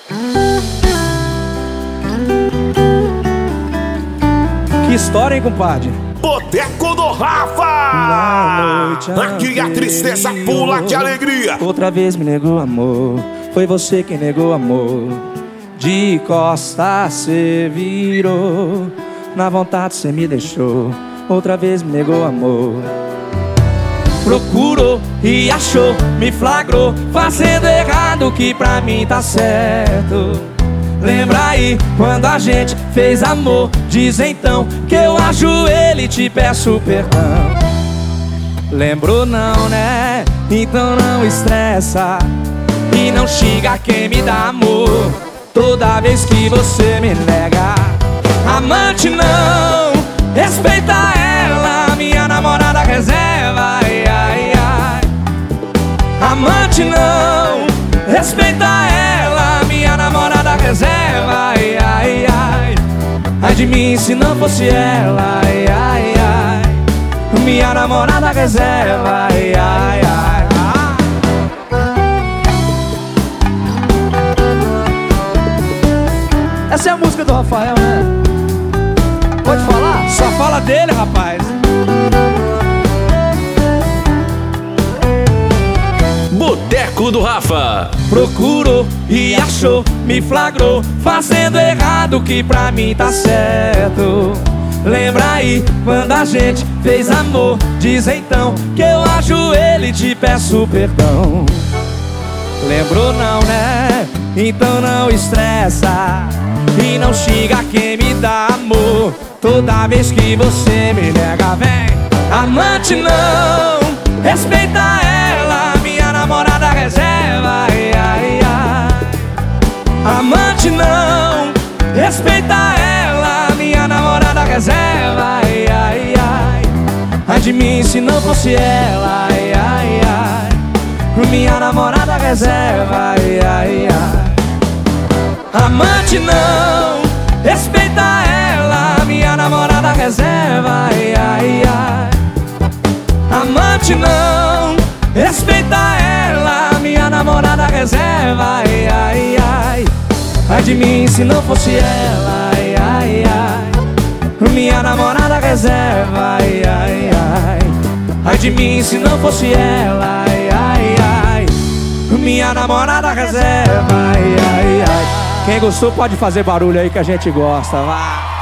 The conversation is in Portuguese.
Que história, hein, compadre? Boteco do Rafa! Aqui a tristeza pula de alegria. Outra vez me negou amor, foi você quem negou amor. De costas cê virou, na vontade cê me deixou. Outra vez me negou amor. Procurou e achou, me flagrou, fazendo errado que pra mim tá certo. Lembra aí quando a gente fez amor? Diz então que eu ajoelho e te peço perdão. Lembrou não, né? Então não estressa e não xinga quem me dá amor toda vez que você me nega. Amante não, respeita ela, minha namorada reserva. Ai, ai, ai. Amante não, respeita ela, minha namorada reserva. Ai, ai, ai. Ai de mim se não fosse ela. Ai, ai, ai. Minha namorada reserva. Ai, ai, ai. Essa é a música do Rafael, né? Pode falar? Só fala dele, rapaz. Boteco do Rafa. Procurou e achou, me flagrou, fazendo errado que pra mim tá certo. Lembra aí quando a gente fez amor? Diz então que eu ajoelho e te peço perdão. Lembrou não, né? Então não estressa e não xinga quem me dá amor toda vez que você me nega. Vem, amante não, respeita ela, minha namorada reserva. Ai, ai, ai. Amante não, respeita ela, minha namorada reserva. Ai, ai, ai. Ai de mim se não fosse ela. Ai, ai, ai. Minha namorada reserva. Ai, ai, ai. Amante não, respeita ela, minha namorada reserva. Ai, ai, ai. Amante não, respeita ela, minha namorada reserva. Ai, ai, ai. Ai de mim se não fosse ela. Ai, ai, ai. Minha namorada reserva. Ai, ai, ai. Ai de mim se não fosse ela. Ai, ai, ai. Minha namorada reserva. Ai, ai, ai. Quem gostou pode fazer barulho aí que a gente gosta. Vai.